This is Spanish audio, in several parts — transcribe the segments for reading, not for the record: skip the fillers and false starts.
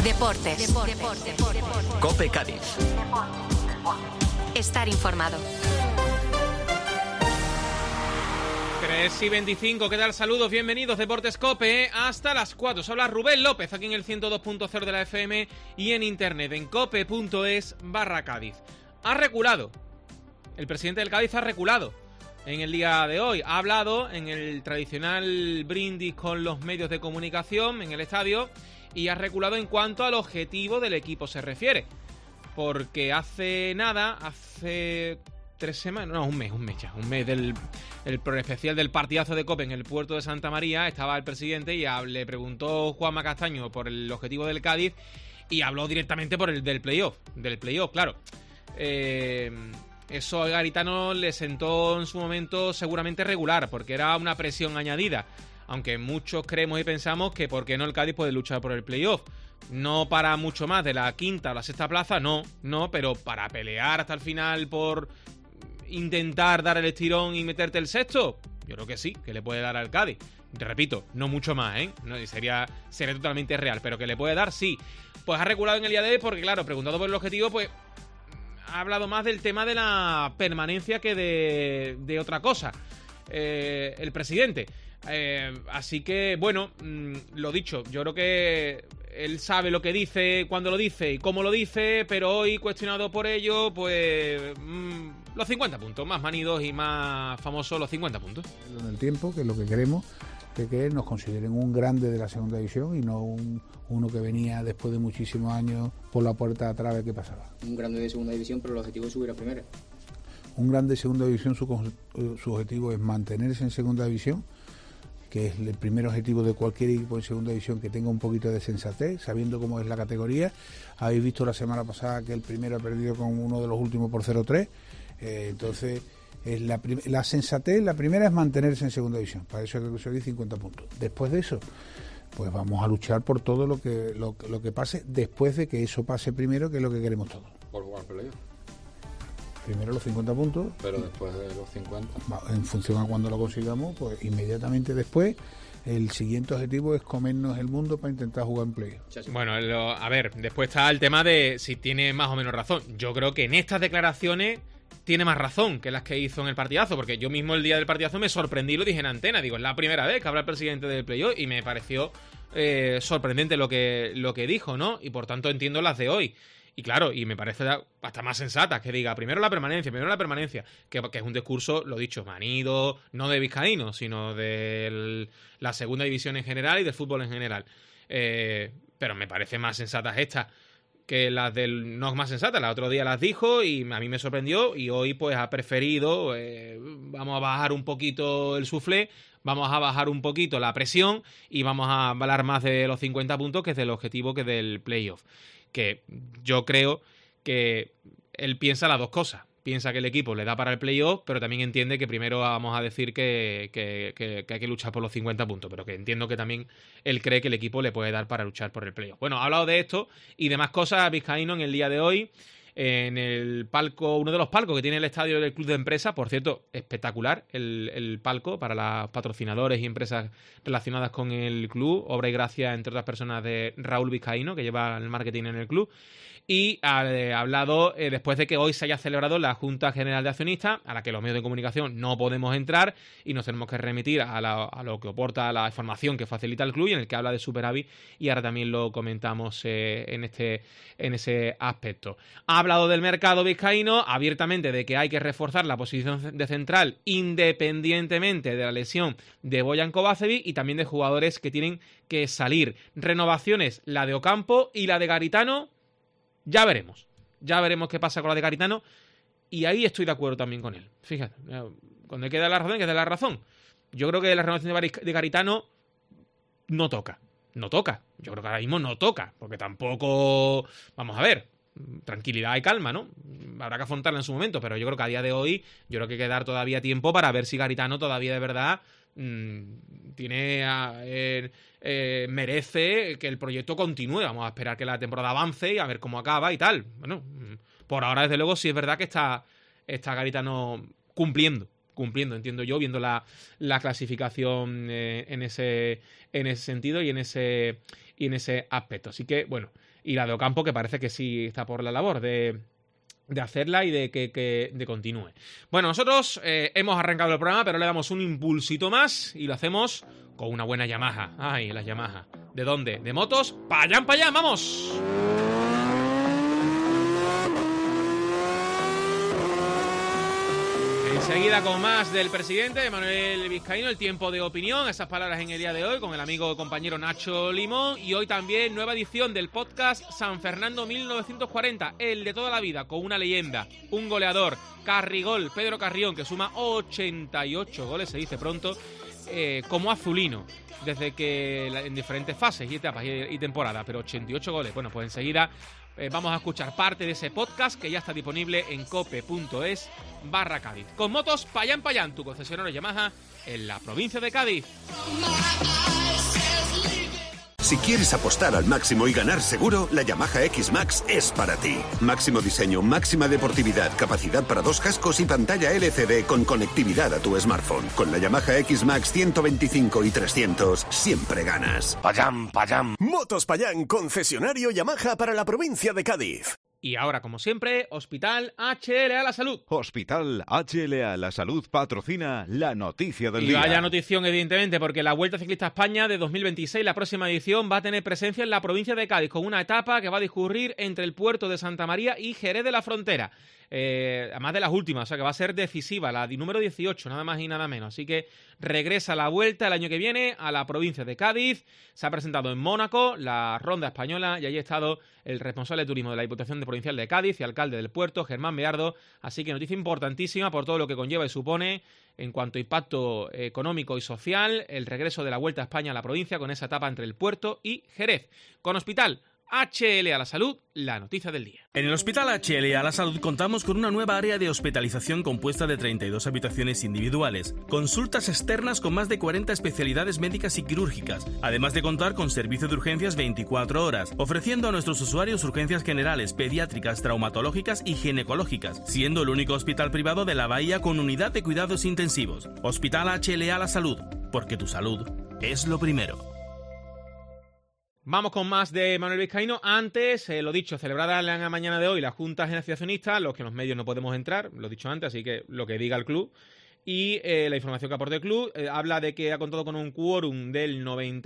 Deportes. COPE Cádiz. Estar informado. 3:25, ¿qué tal? Saludos, bienvenidos, Deportes COPE, hasta las 4. Os habla Rubén López, aquí en el 102.0 de la FM y en internet, en cope.es/Cádiz. Ha reculado, el presidente del Cádiz ha reculado en el día de hoy. Ha hablado en el tradicional brindis con los medios de comunicación en el estadio y ha reculado en cuanto al objetivo del equipo se refiere. Porque hace 3 semanas, no, un mes del especial del partidazo de COPE en el puerto de Santa María, estaba el presidente y le preguntó Juanma Castaño por el objetivo del Cádiz y habló directamente por el del playoff, claro. Eso a Garitano le sentó en su momento seguramente regular, porque era una presión añadida, aunque muchos creemos y pensamos que por qué no el Cádiz puede luchar por el playoff. No para mucho más de la quinta o la sexta plaza, no, pero para pelear hasta el final por intentar dar el estirón y meterte el sexto, yo creo que sí, que le puede dar al Cádiz. Te repito, no mucho más, no, sería totalmente real, pero que le puede dar, sí. Pues ha reculado en el día de hoy porque, claro, preguntado por el objetivo, pues ha hablado más del tema de la permanencia que de otra cosa, el presidente. Así que, bueno, lo dicho, yo creo que él sabe lo que dice, cuándo lo dice y cómo lo dice, pero hoy, cuestionado por ello, pues los 50 puntos, más manidos y más famosos los 50 puntos. En el tiempo, que es lo que queremos, que nos consideren un grande de la segunda división y no uno que venía después de muchísimos años por la puerta de atrás de qué pasaba. Un grande de segunda división, pero el objetivo es subir a primera. Un grande de segunda división, su objetivo es mantenerse en segunda división, que es el primer objetivo de cualquier equipo en segunda división, que tenga un poquito de sensatez, sabiendo cómo es la categoría. Habéis visto la semana pasada que el primero ha perdido con uno de los últimos por 0-3, entonces es la sensatez. La primera es mantenerse en segunda división, para eso hay que conseguir 50 puntos. Después de eso, pues vamos a luchar por todo lo que pase después de que eso pase primero, que es lo que queremos todos. Por jugar playoff. Primero los 50 puntos. Pero después de los 50. En función a cuando lo consigamos, pues inmediatamente después, el siguiente objetivo es comernos el mundo para intentar jugar en playoff. Bueno, a ver, después está el tema de si tiene más o menos razón. Yo creo que en estas declaraciones tiene más razón que las que hizo en el partidazo, porque yo mismo el día del partidazo me sorprendí y lo dije en antena. Digo, es la primera vez que habla el presidente del playoff y me pareció sorprendente lo que dijo, ¿no? Y por tanto entiendo las de hoy. Y claro, y me parece hasta más sensata que diga primero la permanencia, que es un discurso, lo dicho, manido, no de vizcaíno, sino de la segunda división en general y del fútbol en general. Pero me parece más sensatas estas que las del... No es más sensata, el otro día las dijo y a mí me sorprendió y hoy pues ha preferido, vamos a bajar un poquito el suflé, vamos a bajar un poquito la presión y vamos a hablar más de los 50 puntos que es del objetivo que del playoff. Que yo creo que él piensa las dos cosas. Piensa que el equipo le da para el playoff, pero también entiende que primero vamos a decir que hay que luchar por los 50 puntos, pero que entiendo que también él cree que el equipo le puede dar para luchar por el playoff. Bueno, ha hablado de esto y demás cosas vizcaíno en el día de hoy, en el palco, uno de los palcos que tiene el estadio del Club de Empresas, por cierto, espectacular el palco para los patrocinadores y empresas relacionadas con el club, obra y gracia, entre otras personas, de Raúl Vizcaíno, que lleva el marketing en el club. Y ha hablado después de que hoy se haya celebrado la Junta General de Accionistas, a la que los medios de comunicación no podemos entrar y nos tenemos que remitir a lo que aporta la información que facilita el club y en el que habla de superávit, y ahora también lo comentamos en ese aspecto. Ha hablado del mercado vizcaíno, abiertamente de que hay que reforzar la posición de central independientemente de la lesión de Bojan Kovacevic y también de jugadores que tienen que salir. Renovaciones, la de Ocampo y la de Garitano. Ya veremos qué pasa con la de Garitano y ahí estoy de acuerdo también con él. Fíjate, cuando hay que dar la razón, hay que dar la razón. Yo creo que la renovación de Garitano no toca. Yo creo que ahora mismo no toca, porque tampoco, vamos a ver, tranquilidad y calma, ¿no? Habrá que afrontarla en su momento, pero yo creo que a día de hoy, yo creo que hay que dar todavía tiempo para ver si Garitano todavía de verdad merece que el proyecto continúe. Vamos a esperar que la temporada avance y a ver cómo acaba y tal. Bueno, por ahora desde luego sí es verdad que está Garitano cumpliendo, entiendo yo, viendo la clasificación en ese sentido y en y en ese aspecto. Así que, bueno, y la de Ocampo, que parece que sí está por la labor de hacerla y de que continúe. Bueno, nosotros hemos arrancado el programa, pero le damos un impulsito más y lo hacemos con una buena Yamaha. Ay, las Yamaha. ¿De dónde? ¿De motos? ¡Pa' allá, vamos! Enseguida con más del presidente Manuel Vizcaíno, el tiempo de opinión, esas palabras en el día de hoy con el amigo compañero Nacho Limón, y hoy también nueva edición del podcast San Fernando 1940, el de toda la vida, con una leyenda, un goleador, Carrigol, Pedro Carrión, que suma 88 goles, se dice pronto, como azulino, desde que en diferentes fases y etapas y temporadas, pero 88 goles. Bueno, pues enseguida vamos a escuchar parte de ese podcast que ya está disponible en cope.es/Cádiz. Con motos Payán, tu concesionario Yamaha en la provincia de Cádiz. Si quieres apostar al máximo y ganar seguro, la Yamaha X-Max es para ti. Máximo diseño, máxima deportividad, capacidad para 2 cascos y pantalla LCD con conectividad a tu smartphone. Con la Yamaha X-Max 125 y 300 siempre ganas. Payán. Motos Payán, concesionario Yamaha para la provincia de Cádiz. Y ahora, como siempre, Hospital HLA La Salud. Hospital HLA La Salud patrocina la noticia del día. Y vaya notición, evidentemente, porque la Vuelta Ciclista a España de 2026, la próxima edición, va a tener presencia en la provincia de Cádiz, con una etapa que va a discurrir entre el puerto de Santa María y Jerez de la Frontera. Además de las últimas, o sea que va a ser decisiva, la número 18, nada más y nada menos. Así que regresa la Vuelta el año que viene a la provincia de Cádiz. Se ha presentado en Mónaco la ronda española y allí ha estado el responsable de turismo de la Diputación Provincial de Cádiz y alcalde del puerto, Germán Beardo. Así que noticia importantísima por todo lo que conlleva y supone en cuanto a impacto económico y social el regreso de la Vuelta a España a la provincia con esa etapa entre el puerto y Jerez. Con Hospital HLA La Salud, la noticia del día. En el Hospital HLA La Salud contamos con una nueva área de hospitalización compuesta de 32 habitaciones individuales, consultas externas con más de 40 especialidades médicas y quirúrgicas, además de contar con servicio de urgencias 24 horas, ofreciendo a nuestros usuarios urgencias generales, pediátricas, traumatológicas y ginecológicas, siendo el único hospital privado de la Bahía con unidad de cuidados intensivos. Hospital HLA La Salud, porque tu salud es lo primero. Vamos con más de Manuel Vizcaíno. Antes, lo dicho, celebrada en la mañana de hoy la Junta General de Accionistas, los que en los medios no podemos entrar, lo he dicho antes, así que lo que diga el club. Y la información que aporta el club habla de que ha contado con un quórum del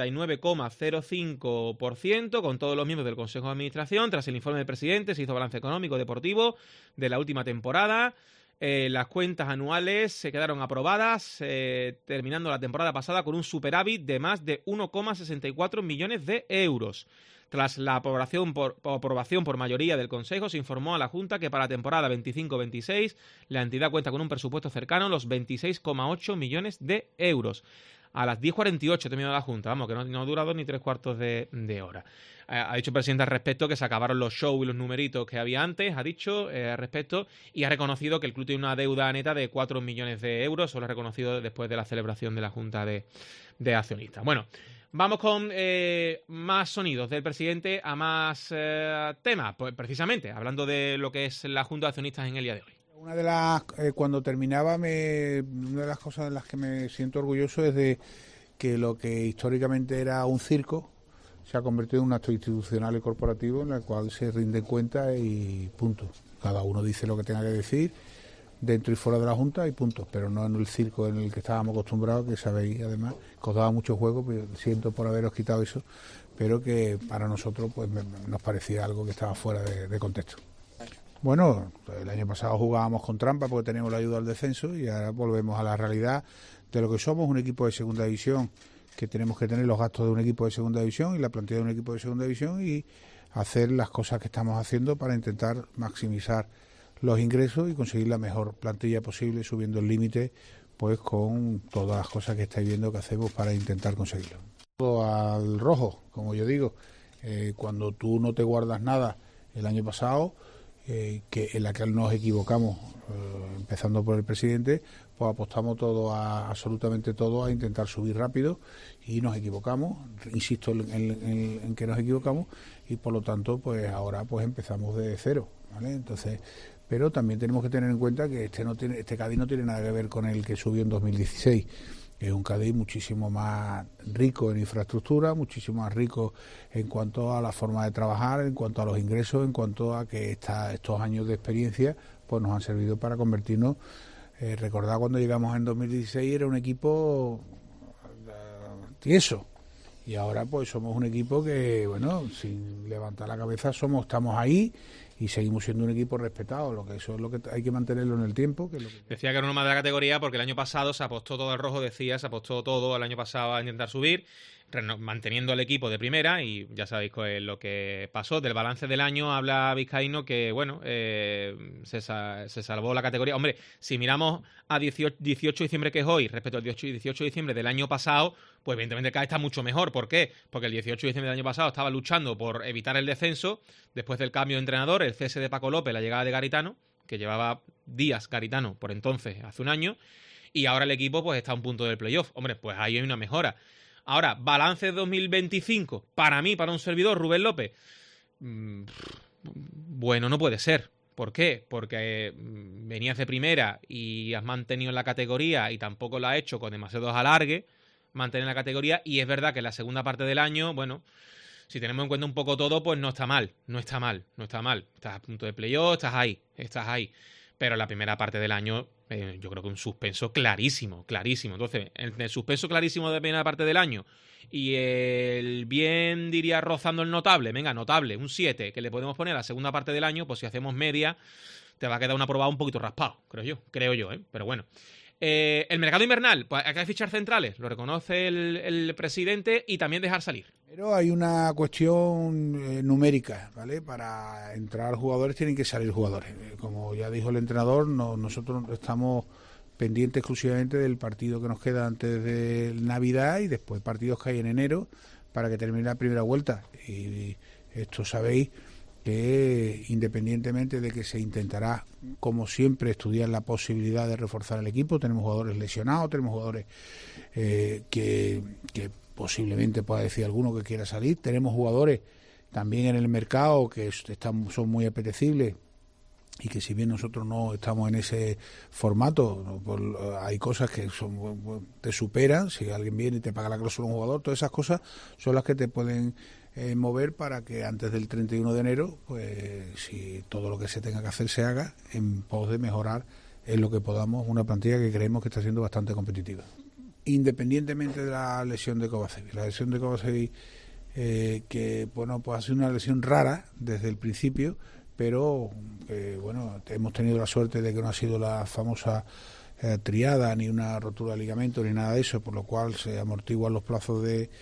99,05%, con todos los miembros del Consejo de Administración. Tras el informe del presidente, se hizo balance económico deportivo de la última temporada. Las cuentas anuales se quedaron aprobadas, terminando la temporada pasada con un superávit de más de 1,64 millones de euros. Tras la aprobación por mayoría del Consejo, se informó a la Junta que para la temporada 25-26 la entidad cuenta con un presupuesto cercano a los 26,8 millones de euros. A las 10:48 terminó la Junta, vamos, que no ha durado ni 3/4 de hora. Ha dicho el presidente al respecto que se acabaron los shows y los numeritos que había antes, ha dicho al respecto, y ha reconocido que el club tiene una deuda neta de 4 millones de euros, eso lo ha reconocido después de la celebración de la Junta de Accionistas. Bueno, vamos con más sonidos del presidente a más temas, pues precisamente, hablando de lo que es la Junta de Accionistas en el día de hoy. Una de las, cuando terminaba, una de las cosas de las que me siento orgulloso es de que lo que históricamente era un circo se ha convertido en un acto institucional y corporativo en el cual se rinde cuenta y punto. Cada uno dice lo que tenga que decir dentro y fuera de la Junta y punto, pero no en el circo en el que estábamos acostumbrados, que sabéis además que os daba mucho juego, pero siento por haberos quitado eso, pero que para nosotros pues nos parecía algo que estaba fuera de contexto. Bueno, el año pasado jugábamos con trampa porque teníamos la ayuda al descenso y ahora volvemos a la realidad de lo que somos, un equipo de segunda división, que tenemos que tener los gastos de un equipo de segunda división y la plantilla de un equipo de segunda división y hacer las cosas que estamos haciendo para intentar maximizar los ingresos y conseguir la mejor plantilla posible, subiendo el límite pues con todas las cosas que estáis viendo que hacemos para intentar conseguirlo. Al rojo, como yo digo, cuando tú no te guardas nada el año pasado, que en la que nos equivocamos, empezando por el presidente, pues apostamos absolutamente todo a intentar subir rápido y nos equivocamos, insisto en que nos equivocamos y por lo tanto pues ahora pues empezamos de cero, ¿vale? Entonces, pero también tenemos que tener en cuenta que este Cádiz no tiene nada que ver con el que subió en 2016. Es un Cádiz muchísimo más rico en infraestructura, muchísimo más rico en cuanto a la forma de trabajar, en cuanto a los ingresos, en cuanto a que estos años de experiencia pues nos han servido para convertirnos. Recordad cuando llegamos en 2016 era un equipo tieso, y ahora pues somos un equipo que, bueno, sin levantar la cabeza estamos ahí y seguimos siendo un equipo respetado. Eso es lo que hay que mantenerlo en el tiempo. Decía que era uno más de la categoría porque el año pasado se apostó todo al rojo, se apostó todo el año pasado a intentar subir, manteniendo el equipo de primera, y ya sabéis lo que pasó. Del balance del año habla Vizcaíno que, bueno, se salvó la categoría. Hombre, si miramos a 18 de diciembre, que es hoy, respecto al 18 de diciembre del año pasado, pues evidentemente el Cádiz está mucho mejor. ¿Por qué? Porque el 18 de diciembre del año pasado estaba luchando por evitar el descenso, después del cambio de entrenador, el cese de Paco López, la llegada de Garitano, que llevaba días Garitano por entonces, hace un año, y ahora el equipo pues está a un punto del playoff. Hombre, pues ahí hay una mejora. Ahora, balance 2025, para mí, para un servidor, Rubén López, bueno, no puede ser. ¿Por qué? Porque venías de primera y has mantenido la categoría y tampoco lo has hecho con demasiados alargues, mantener la categoría, y es verdad que en la segunda parte del año, bueno, si tenemos en cuenta un poco todo, pues no está mal. Estás a punto de playoff, estás ahí. Pero en la primera parte del año, yo creo que un suspenso clarísimo. Entonces, el suspenso clarísimo de la primera parte del año y el bien, diría, rozando el notable, un 7, que le podemos poner a la segunda parte del año, pues si hacemos media, te va a quedar una probada un poquito raspado, creo yo, pero bueno. El mercado invernal, pues hay que fichar centrales, lo reconoce el presidente, y también dejar salir. Pero hay una cuestión numérica, ¿vale? Para entrar jugadores tienen que salir jugadores. Como ya dijo el entrenador, nosotros estamos pendientes exclusivamente del partido que nos queda antes de Navidad y después partidos que hay en enero para que termine la primera vuelta. Y esto sabéis que independientemente de que se intentará, como siempre, estudiar la posibilidad de reforzar el equipo, tenemos jugadores lesionados, tenemos jugadores que posiblemente pueda decir alguno que quiera salir, tenemos jugadores también en el mercado que son muy apetecibles y que si bien nosotros no estamos en ese formato, pues hay cosas que te superan. Si alguien viene y te paga la cláusula a un jugador, todas esas cosas son las que te pueden mover para que antes del 31 de enero, pues si todo lo que se tenga que hacer se haga en pos de mejorar en lo que podamos una plantilla que creemos que está siendo bastante competitiva. Independientemente de la lesión de Kovacevic, que bueno, pues ha sido una lesión rara desde el principio, pero bueno, hemos tenido la suerte de que no ha sido la famosa triada, ni una rotura de ligamento, ni nada de eso, por lo cual se amortiguan los plazos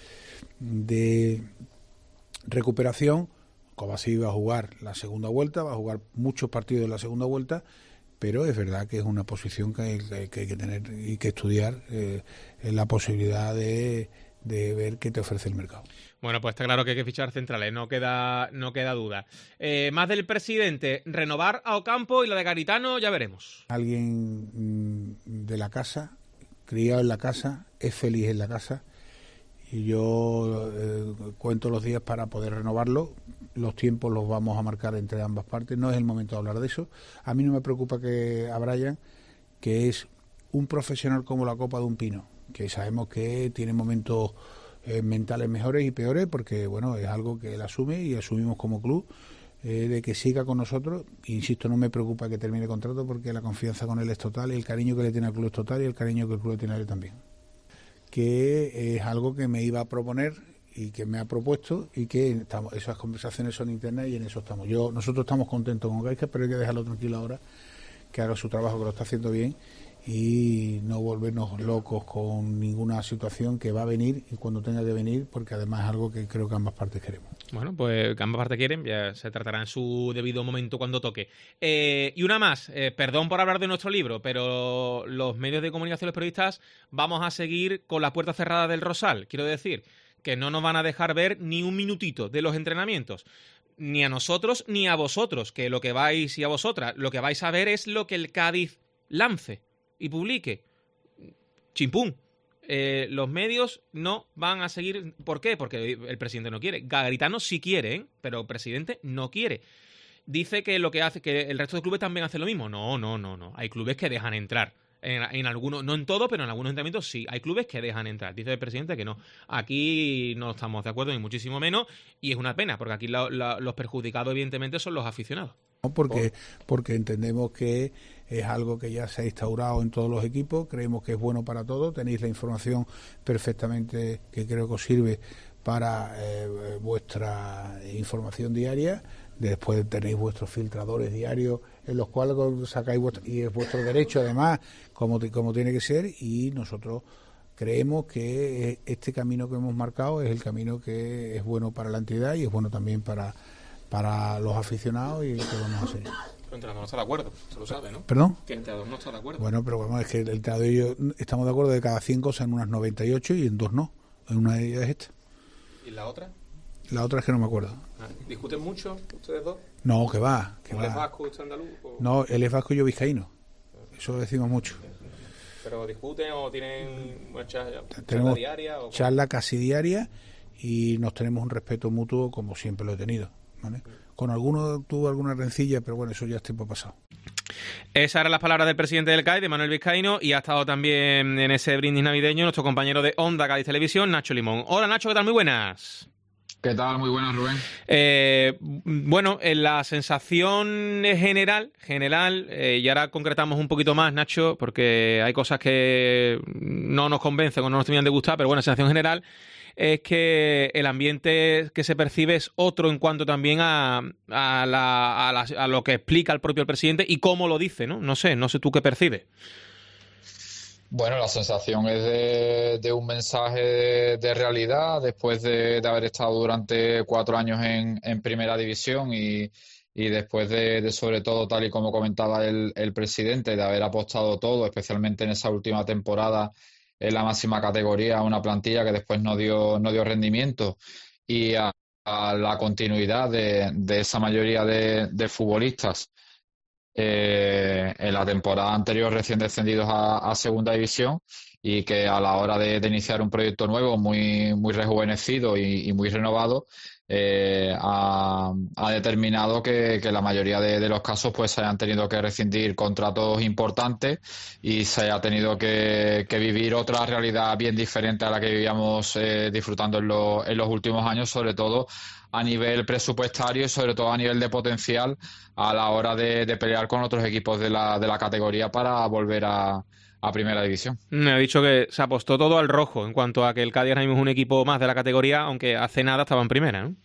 de recuperación. Kovacevic va a jugar la segunda vuelta, va a jugar muchos partidos en la segunda vuelta, pero es verdad que es una posición que hay que tener y que estudiar la posibilidad de ver qué te ofrece el mercado. Bueno, pues está claro que hay que fichar centrales, no queda duda. Más del presidente, renovar a Ocampo y la de Garitano, ya veremos. Alguien de la casa, criado en la casa, es feliz en la casa, y yo cuento los días para poder renovarlo. Los tiempos los vamos a marcar entre ambas partes, no es el momento de hablar de eso. A mí no me preocupa que a Brian, que es un profesional como la copa de un pino, que sabemos que tiene momentos mentales mejores y peores, porque bueno, es algo que él asume y asumimos como club, de que siga con nosotros. Insisto, no me preocupa que termine el contrato, porque la confianza con él es total, y el cariño que le tiene al club es total, y el cariño que el club le tiene a él también, que es algo que me iba a proponer y que me ha propuesto, y que esas conversaciones son internas y en eso estamos. Nosotros estamos contentos con Gaizka, pero hay que dejarlo tranquilo ahora, que haga su trabajo, que lo está haciendo bien, y no volvernos locos con ninguna situación que va a venir y cuando tenga que venir, porque además es algo que creo que ambas partes queremos. Bueno, pues que ambas partes quieren, ya se tratará en su debido momento cuando toque. Y una más, perdón por hablar de nuestro libro, pero los medios de comunicación, los periodistas, vamos a seguir con la puerta cerrada del Rosal. Quiero decir que no nos van a dejar ver ni un minutito de los entrenamientos, ni a nosotros ni a vosotros, que lo que vais, y a vosotras, lo que vais a ver es lo que el Cádiz lance y publique. Chimpún. Los medios no van a seguir. ¿Por qué? Porque el presidente no quiere. Garitano sí quiere, pero el presidente no quiere. Dice que lo que hace, que el resto de clubes también hacen lo mismo. No. Hay clubes que dejan entrar En algunos, no en todos, pero en algunos entrenamientos sí. Hay clubes que dejan entrar. Dice el presidente que no. Aquí no estamos de acuerdo, ni muchísimo menos, y es una pena, porque aquí los perjudicados, evidentemente, son los aficionados. Porque entendemos que es algo que ya se ha instaurado en todos los equipos, creemos que es bueno para todos, tenéis la información perfectamente que creo que os sirve para vuestra información diaria, después tenéis vuestros filtradores diarios en los cuales sacáis y es vuestro derecho además, como tiene que ser, y nosotros creemos que este camino que hemos marcado es el camino que es bueno para la entidad y es bueno también para los aficionados y que vamos a hacer. Pero el entrenador no está de acuerdo, se lo sabe, ¿no? ¿Perdón? Que el entrenador no está de acuerdo. Bueno, pero vamos, es que el entrenador y yo estamos de acuerdo de cada 100 cosas en unas 98 y en 2 no. En una de ellas es esta. ¿Y la otra? La otra es que no me acuerdo. ¿Discuten mucho ustedes dos? No, que va. ¿Él es vasco, usted andaluz? No, él es vasco y yo vizcaíno. Eso lo decimos mucho. ¿Pero discuten o tienen una charla diaria? Charla casi diaria y nos tenemos un respeto mutuo como siempre lo he tenido. ¿Vale? Con alguno tuvo alguna rencilla, pero bueno, eso ya es tiempo pasado. Esas eran las palabras del presidente del CAI, de Manuel Vizcaíno, y ha estado también en ese brindis navideño nuestro compañero de Onda Cádiz Televisión, Nacho Limón. Hola Nacho, ¿qué tal? Muy buenas. ¿Qué tal? Muy buenas, Rubén. Bueno, en la sensación general, y ahora concretamos un poquito más, Nacho, porque hay cosas que no nos convencen o no nos terminan de gustar, pero bueno, la sensación general es que el ambiente que se percibe es otro en cuanto también a lo que explica el propio presidente y cómo lo dice, ¿no? No sé tú qué percibes. Bueno, la sensación es de un mensaje de realidad después de haber estado durante 4 años en Primera División y después de sobre todo, tal y como comentaba el presidente, de haber apostado todo, especialmente en esa última temporada en la máxima categoría, una plantilla que después no dio rendimiento, y a la continuidad de esa mayoría de futbolistas en la temporada anterior recién descendidos a Segunda División, y que a la hora de iniciar un proyecto nuevo muy rejuvenecido y muy renovado ha determinado que la mayoría de los casos pues se hayan tenido que rescindir contratos importantes y se haya tenido que vivir otra realidad bien diferente a la que vivíamos disfrutando en los últimos años, sobre todo a nivel presupuestario y sobre todo a nivel de potencial a la hora de pelear con otros equipos de la categoría para volver a Primera División. Me ha dicho que se apostó todo al rojo en cuanto a que el Cádiz ahora mismo es un equipo más de la categoría, aunque hace nada estaba en primera, ¿no?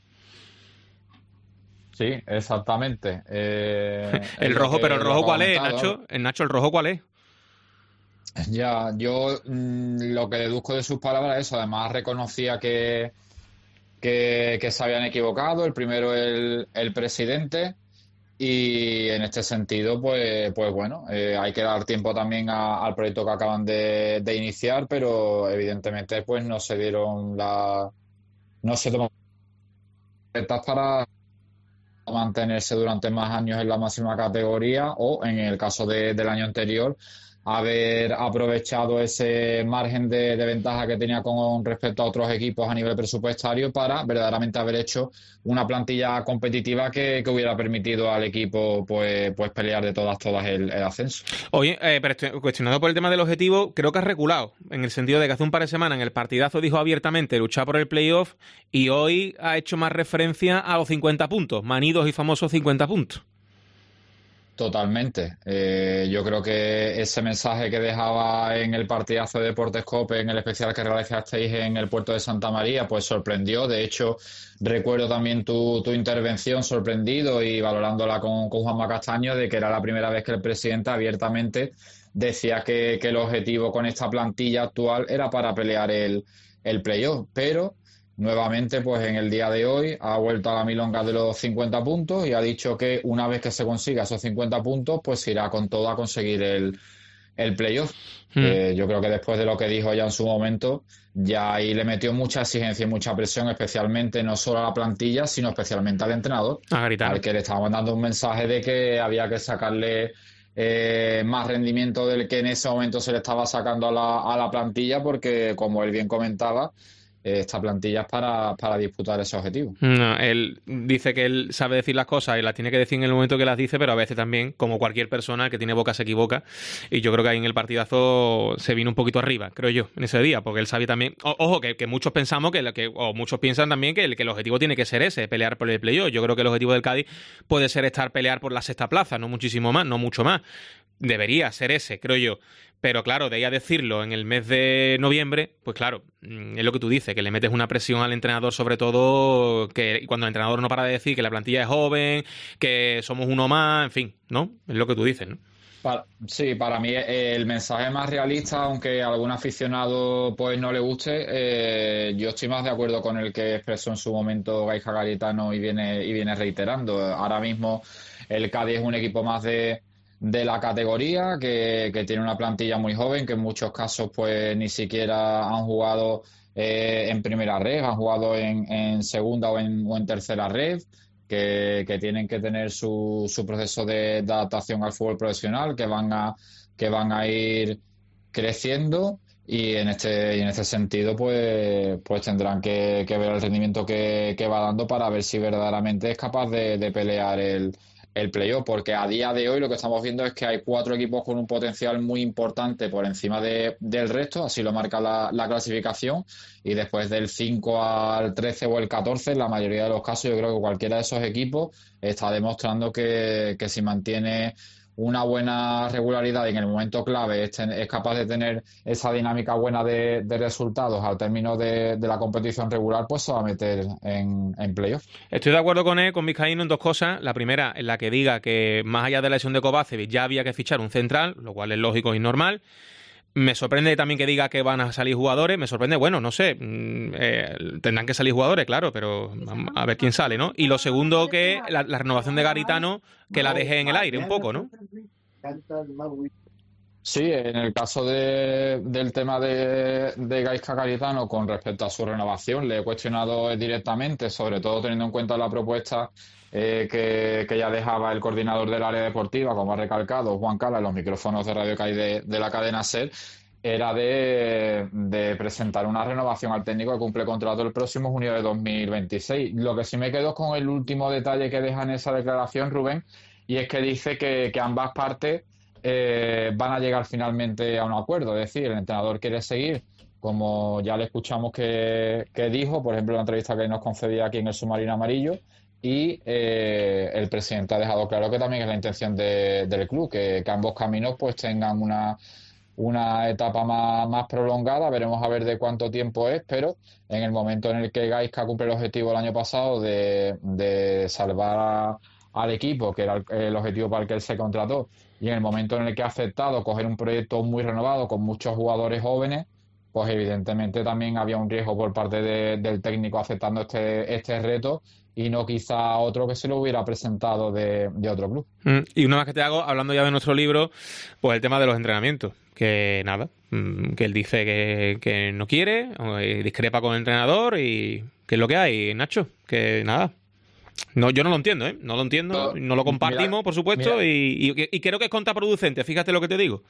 Sí, exactamente. El rojo, pero ¿el rojo cuál es, Nacho? Nacho, ¿el rojo cuál es? Ya, yo lo que deduzco de sus palabras es eso. Además reconocía que se habían equivocado, el primero el presidente, y en este sentido pues bueno, hay que dar tiempo también al proyecto que acaban de iniciar, pero evidentemente pues no se tomaron para mantenerse durante más años en la máxima categoría, o en el caso del año anterior haber aprovechado ese margen de ventaja que tenía con respecto a otros equipos a nivel presupuestario para verdaderamente haber hecho una plantilla competitiva que hubiera permitido al equipo pues pelear de todas el ascenso. Oye, pero cuestionado por el tema del objetivo, creo que has reculado, en el sentido de que hace un par de semanas en el partidazo dijo abiertamente luchar por el playoff, y hoy ha hecho más referencia a los 50 puntos, manidos y famosos 50 puntos. Totalmente. Yo creo que ese mensaje que dejaba en el partidazo de Deportes Cope, en el especial que realizasteis en el puerto de Santa María, pues sorprendió. De hecho, recuerdo también tu intervención sorprendido y valorándola con Juanma Castaño, de que era la primera vez que el presidente abiertamente decía que el objetivo con esta plantilla actual era para pelear el playoff. Pero nuevamente, pues en el día de hoy ha vuelto a la milonga de los 50 puntos y ha dicho que una vez que se consiga esos 50 puntos, pues irá con todo a conseguir el playoff. Yo creo que después de lo que dijo ya en su momento, ya ahí le metió mucha exigencia y mucha presión, especialmente no solo a la plantilla, sino especialmente al entrenador, al que le estaba mandando un mensaje de que había que sacarle más rendimiento del que en ese momento se le estaba sacando a la plantilla, porque como él bien comentaba, esta plantilla es para disputar ese objetivo. No, él dice que él sabe decir las cosas y las tiene que decir en el momento que las dice, pero a veces también, como cualquier persona que tiene boca, se equivoca. Y yo creo que ahí en el partidazo se vino un poquito arriba, creo yo, en ese día, porque él sabía también... Ojo, que muchos pensamos o muchos piensan también que el objetivo tiene que ser ese, pelear por el playoff. Yo creo que el objetivo del Cádiz puede ser pelear por la sexta plaza, no muchísimo más, no mucho más. Debería ser ese, creo yo. Pero claro, de ahí a decirlo en el mes de noviembre, pues claro, es lo que tú dices, que le metes una presión al entrenador, sobre todo que cuando el entrenador no para de decir que la plantilla es joven, que somos uno más, en fin, ¿no? Es lo que tú dices, ¿no? Sí, para mí el mensaje más realista, aunque a algún aficionado pues no le guste, yo estoy más de acuerdo con el que expresó en su momento Gaizka Garitano y viene reiterando. Ahora mismo el Cádiz es un equipo más de la categoría, que tiene una plantilla muy joven, que en muchos casos pues ni siquiera han jugado en primera red, han jugado en segunda o en tercera red, que tienen que tener su proceso de adaptación al fútbol profesional, que van a ir creciendo, y en este sentido pues tendrán que ver el rendimiento que va dando para ver si verdaderamente es capaz de pelear el playoff, porque a día de hoy lo que estamos viendo es que hay 4 equipos con un potencial muy importante por encima del resto, así lo marca la clasificación, y después del 5 al 13 o el 14, en la mayoría de los casos yo creo que cualquiera de esos equipos está demostrando que si mantiene una buena regularidad y en el momento clave es capaz de tener esa dinámica buena de resultados al término de la competición regular, pues se va a meter en playoff. Estoy de acuerdo con Vizcaíno en dos cosas. La primera, en la que diga que más allá de la lesión de Kovacevic ya había que fichar un central, lo cual es lógico y normal. Me sorprende también que diga que van a salir jugadores. Me sorprende, bueno, no sé, tendrán que salir jugadores, claro, pero a ver quién sale, ¿no? Y lo segundo, que la renovación de Garitano, que la deje en el aire un poco, ¿no? Sí, en el caso del tema de Gaizka Garitano, con respecto a su renovación, le he cuestionado directamente, sobre todo teniendo en cuenta la propuesta que ya dejaba el coordinador del área deportiva, como ha recalcado Juan Cala en los micrófonos de Radio CAI de la cadena SER, era de presentar una renovación al técnico que cumple contrato el próximo junio de 2026. Lo que sí me quedo con el último detalle que deja en esa declaración, Rubén, y es que dice que ambas partes van a llegar finalmente a un acuerdo. Es decir, el entrenador quiere seguir, como ya le escuchamos que dijo, por ejemplo, en la entrevista que nos concedía aquí en el Submarino Amarillo, y el presidente ha dejado claro que también es la intención del club, que ambos caminos pues tengan una etapa más prolongada. Veremos a ver de cuánto tiempo es, pero en el momento en el que Gaizka cumple el objetivo el año pasado de salvar al equipo, que era el objetivo para el que él se contrató, y en el momento en el que ha aceptado coger un proyecto muy renovado con muchos jugadores jóvenes, pues evidentemente también había un riesgo por parte del técnico aceptando este reto, y no quizá otro que se lo hubiera presentado de otro club. Y una más que te hago, hablando ya de nuestro libro, pues el tema de los entrenamientos, que nada, que él dice que no quiere, discrepa con el entrenador, y que es lo que hay, Nacho, que nada. No, yo no lo entiendo, ¿eh? No lo entiendo, no lo compartimos, por supuesto, y creo que es contraproducente, fíjate lo que te digo.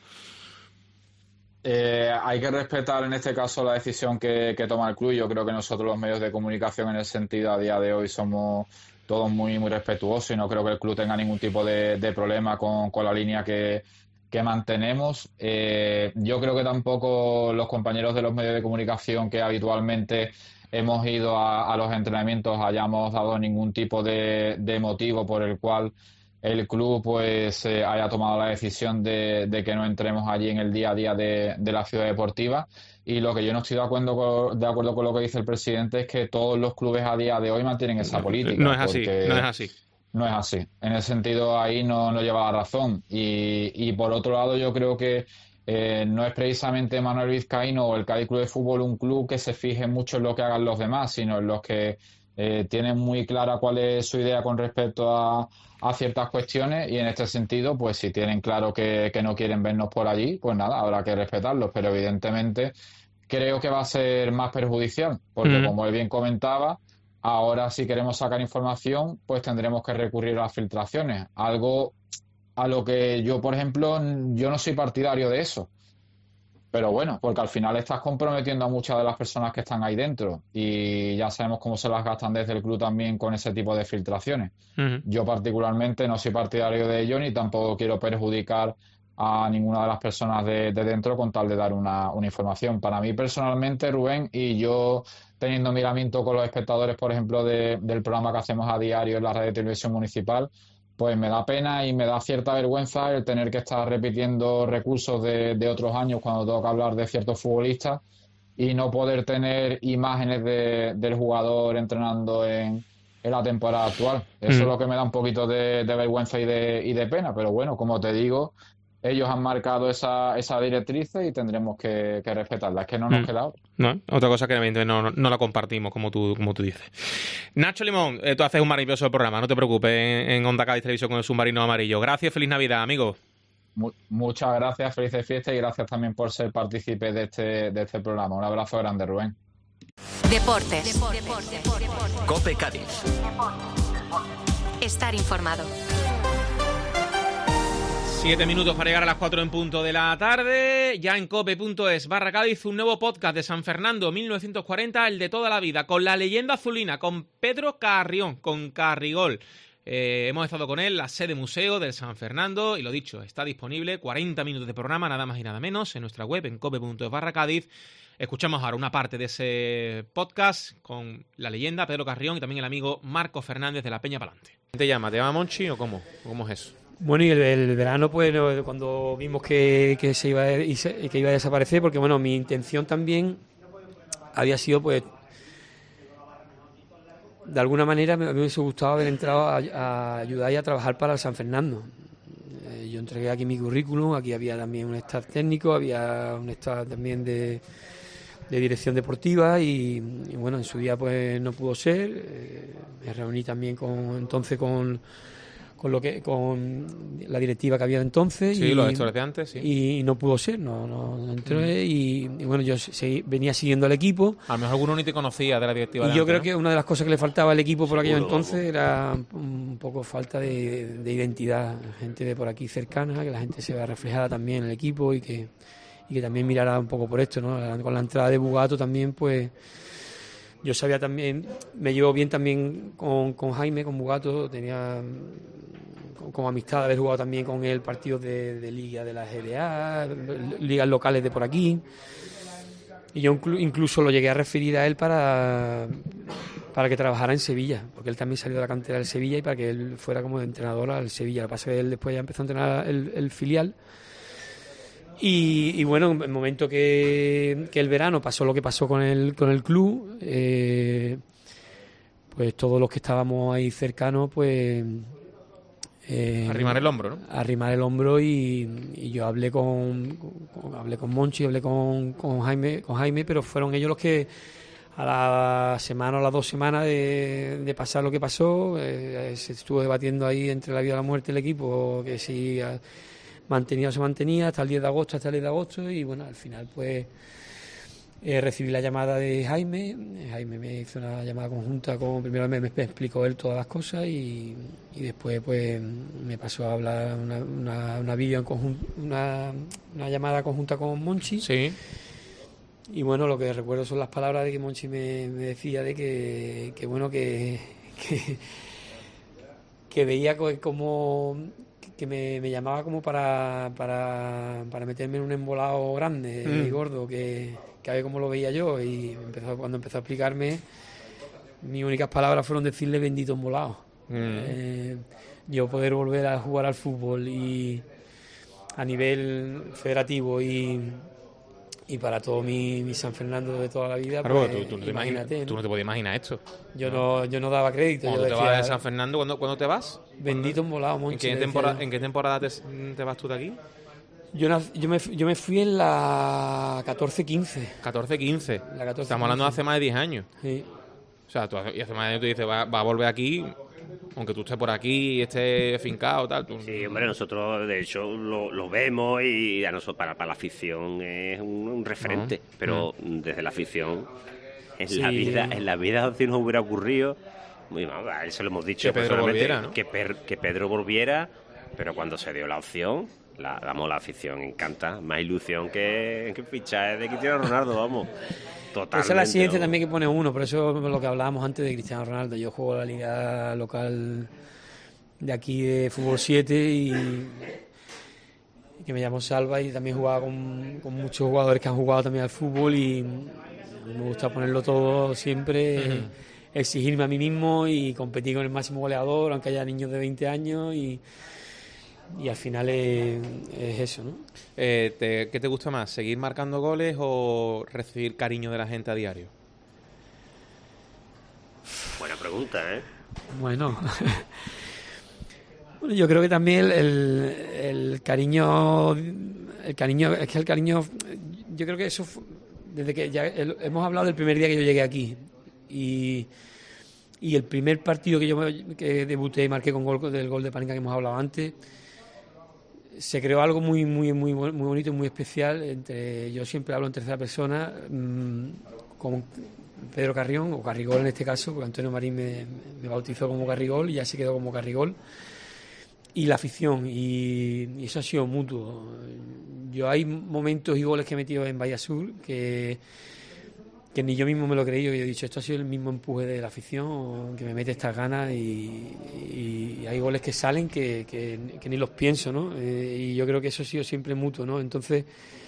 Hay que respetar en este caso la decisión que toma el club. Yo creo que nosotros los medios de comunicación en ese sentido a día de hoy somos todos muy, muy respetuosos, y no creo que el club tenga ningún tipo de problema con la línea que mantenemos. Yo creo que tampoco los compañeros de los medios de comunicación que habitualmente hemos ido a los entrenamientos hayamos dado ningún tipo de motivo por el cual el club pues haya tomado la decisión de que no entremos allí en el día a día de la ciudad deportiva. Y lo que yo no estoy de acuerdo con lo que dice el presidente es que todos los clubes a día de hoy mantienen esa política. No es así, no es así. No es así. En ese sentido ahí no lleva la razón. Y por otro lado yo creo que no es precisamente Manuel Vizcaíno o el Cádiz Club de Fútbol un club que se fije mucho en lo que hagan los demás, sino en los que tienen muy clara cuál es su idea con respecto a ciertas cuestiones, y en este sentido, pues si tienen claro que no quieren vernos por allí, pues nada, habrá que respetarlos, pero evidentemente creo que va a ser más perjudicial, porque como él bien comentaba, ahora si queremos sacar información, pues tendremos que recurrir a las filtraciones, algo a lo que yo, por ejemplo, yo no soy partidario de eso. Pero bueno, porque al final estás comprometiendo a muchas de las personas que están ahí dentro y ya sabemos cómo se las gastan desde el club también con ese tipo de filtraciones. Yo particularmente no soy partidario de ello ni tampoco quiero perjudicar a ninguna de las personas de dentro con tal de dar una información. Para mí personalmente, Rubén, y yo teniendo miramiento con los espectadores, por ejemplo, del programa que hacemos a diario en la radio de televisión municipal, pues me da pena y me da cierta vergüenza el tener que estar repitiendo recursos de otros años cuando tengo que hablar de ciertos futbolistas y no poder tener imágenes del jugador entrenando en la temporada actual. Eso es lo que me da un poquito de vergüenza y de pena, pero bueno, como te digo, ellos han marcado esa directriz y tendremos que respetarla. Es que no nos queda otra. No, otra cosa que evidentemente no la compartimos, como tú dices. Nacho Limón, tú haces un maravilloso programa, no te preocupes, en Onda Cádiz Televisión con el submarino amarillo. Gracias, feliz Navidad, amigo. Muchas gracias, felices fiestas y gracias también por ser partícipe de este programa. Un abrazo grande, Rubén. Deportes. COPE Cádiz. Estar informado. 7 minutos para llegar a las 4 en punto de la tarde. Ya en cope.es/Cádiz, un nuevo podcast de San Fernando 1940, el de toda la vida, con la leyenda azulina, con Pedro Carrión, con Carrigol. Hemos estado con él, la sede museo del San Fernando, y lo dicho, está disponible 40 minutos de programa, nada más y nada menos, en nuestra web, en cope.es/Cádiz. Escuchamos ahora una parte de ese podcast con la leyenda Pedro Carrión y también el amigo Marco Fernández de la Peña Palante. ¿Te llama Monchi o cómo? ¿Cómo es eso? Bueno, y el verano, pues cuando vimos que iba a desaparecer, porque bueno, mi intención también había sido, pues, de alguna manera me hubiese gustado haber entrado a ayudar y a trabajar para el San Fernando. Yo entregué aquí mi currículum, aquí había también un staff técnico, había un staff también de dirección deportiva y bueno, en su día pues no pudo ser. Me reuní también con la directiva que había entonces. Sí, los gestores de antes, sí. Y no pudo ser, no entré. Y bueno, yo venía siguiendo al equipo. A lo mejor alguno ni te conocía de la directiva de antes. Y yo creo ¿no? que una de las cosas que le faltaba al equipo por aquello entonces era un poco falta de identidad. Gente de por aquí cercana, que la gente se vea reflejada también en el equipo y que también mirara un poco por esto, ¿no? Con la entrada de Bugato también, pues yo sabía también, me llevo bien también con Jaime, con Bugato, tenía como amistad de haber jugado también con él partidos de liga de la GDA, ligas locales de por aquí, y yo incluso lo llegué a referir a él para que trabajara en Sevilla, porque él también salió de la cantera del Sevilla y para que él fuera como entrenador al Sevilla. Lo que pasa es que él después ya empezó a entrenar el filial. Y bueno, en el momento que el verano pasó lo que pasó con el club, pues todos los que estábamos ahí cercanos, pues arrimar el hombro, ¿no? Arrimar el hombro y yo hablé con Monchi, hablé con Jaime, pero fueron ellos los que a la semana o las 2 semanas de pasar lo que pasó, se estuvo debatiendo ahí entre la vida y la muerte el equipo, que si mantenía o se mantenía hasta el 10 de agosto, y bueno, al final pues recibí la llamada de Jaime me hizo una llamada conjunta primero me explicó él todas las cosas y después pues me pasó a hablar una video en conjunto, una llamada conjunta con Monchi. Sí. Y bueno, lo que recuerdo son las palabras de que Monchi me decía de que bueno, que veía como que me llamaba como para meterme en un embolado grande y gordo, que a ver cómo lo veía yo, y cuando empezó a explicarme, mis únicas palabras fueron decirle bendito embolado. Yo poder volver a jugar al fútbol y a nivel federativo y para todo mi San Fernando de toda la vida, claro, pues, tú no te podías imaginar esto. Yo no daba crédito. Cuando te vas de San Fernando, ¿cuándo te vas? Bendito embolado, Monchi. ¿En qué temporada te vas tú de aquí? Yo me fui en la 14-15. 14-15. Estamos hablando de hace más de 10 años. Sí. O sea, y hace más de 10 años tú dices, va a volver aquí, aunque tú estés por aquí y estés fincado, tal. Sí, hombre, nosotros de hecho lo vemos y a nosotros para la afición es un referente, pero desde la afición en la vida si nos hubiera ocurrido, a él se lo hemos dicho que Pedro volviera, ¿no? que Pedro volviera, pero cuando se dio la opción, la afición encanta. Más ilusión que fichaje de Cristiano Ronaldo, vamos. Totalmente. Esa es la ciencia también que pone uno, por eso es lo que hablábamos antes de Cristiano Ronaldo. Yo juego la liga local de aquí de Fútbol 7 y que me llamo Salva, y también jugaba con muchos jugadores que han jugado también al fútbol, y me gusta ponerlo todo siempre, exigirme a mí mismo y competir con el máximo goleador, aunque haya niños de 20 años y al final es eso, ¿no? ¿Qué te gusta más? ¿Seguir marcando goles o recibir cariño de la gente a diario? Buena pregunta, ¿eh? Bueno, yo creo que también el cariño, es que el cariño, yo creo que eso, desde que ya hemos hablado del primer día que yo llegué aquí, y el primer partido que debuté y marqué del gol de Panenka que hemos hablado antes, se creó algo muy bonito y muy especial. Yo siempre hablo en tercera persona con Pedro Carrión, o Carrigol en este caso, porque Antonio Marín me bautizó como Carrigol y ya se quedó como Carrigol, y la afición, y eso ha sido mutuo. Yo hay momentos y goles que he metido en Bahía Sur que ni yo mismo me lo he creído, y he dicho, esto ha sido el mismo empuje de la afición que me mete estas ganas, y hay goles que salen que ni los pienso, ¿no? Y yo creo que eso ha sido siempre mutuo, ¿no? Entonces,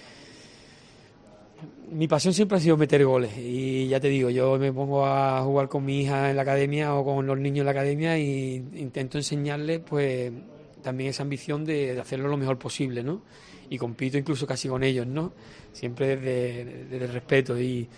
mi pasión siempre ha sido meter goles, y ya te digo, yo me pongo a jugar con mi hija en la academia o con los niños en la academia, y intento enseñarles pues también esa ambición de hacerlo lo mejor posible, ¿no? Y compito incluso casi con ellos, ¿no? Siempre desde el respeto,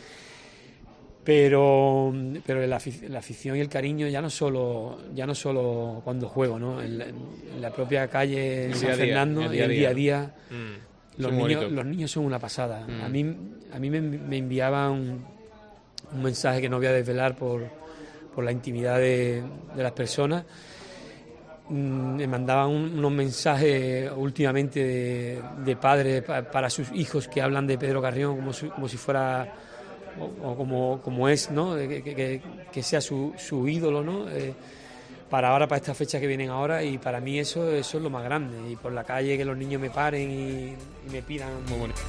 pero la afición y el cariño ya no solo cuando juego, ¿no? En la propia calle en San Fernando, el día a día. Los niños son una pasada. A mí me enviaban un mensaje que no voy a desvelar por la intimidad de las personas. Me mandaban unos mensajes últimamente de padres para sus hijos que hablan de Pedro Carrión como si fuera, o como es, ¿no? Que sea su ídolo, ¿no? Para estas fechas que vienen ahora, y para mí eso es lo más grande. Y por la calle que los niños me paren y me pidan, muy bonito.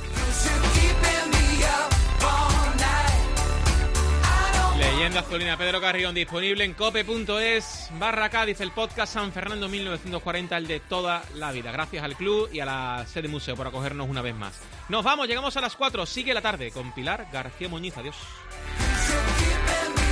Leyenda azulina, Pedro Carrión, disponible en cope.es/Cádiz, el podcast San Fernando 1940, el de toda la vida. Gracias al club y a la sede museo por acogernos una vez más. Nos vamos, llegamos a las 4, sigue la tarde con Pilar García Muñiz. Adiós.